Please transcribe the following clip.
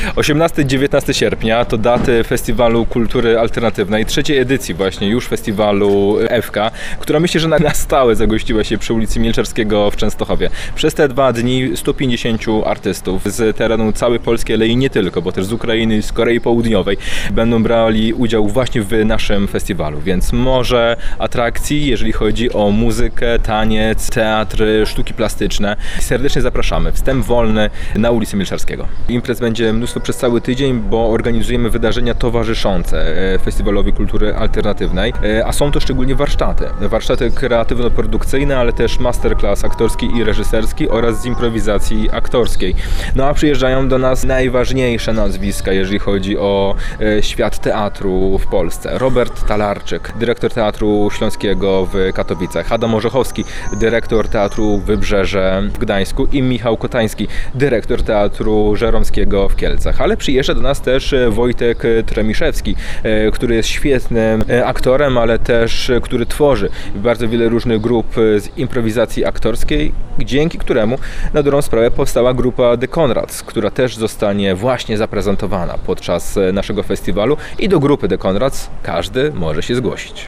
18-19 sierpnia to daty Festiwalu Kultury Alternatywnej, trzeciej edycji właśnie już festiwalu FK, która myślę, że na stałe zagościła się przy ulicy Milczarskiego w Częstochowie. Przez te 2 dni 150 artystów z terenu całej Polski, ale i nie tylko, bo też z Ukrainy, z Korei Południowej będą brali udział właśnie w naszym festiwalu, więc morze atrakcji, jeżeli chodzi o muzykę, taniec, teatr, sztuki plastyczne. Serdecznie zapraszamy. Wstęp wolny na ulicy Milczarskiego. Imprez będzie mnóstwo przez cały tydzień, bo organizujemy wydarzenia towarzyszące Festiwalowi Kultury Alternatywnej, a są to szczególnie warsztaty. Warsztaty kreatywno-produkcyjne, ale też masterclass aktorski i reżyserski oraz z improwizacji aktorskiej. No a przyjeżdżają do nas najważniejsze nazwiska, jeżeli chodzi o świat teatru w Polsce. Robert Talarczyk, dyrektor Teatru Śląskiego w Katowicach, Adam Orzechowski, dyrektor Teatru Wybrzeże w Gdańsku i Michał Kotański, dyrektor Teatru Żeromskiego w Kielcach. Ale przyjeżdża do nas też Wojtek Tremiszewski, który jest świetnym aktorem, ale też który tworzy bardzo wiele różnych grup z improwizacji aktorskiej, dzięki któremu na dobrą sprawę powstała grupa The Conrads, która też zostanie właśnie zaprezentowana podczas naszego festiwalu i do grupy The Conrads każdy może się zgłosić.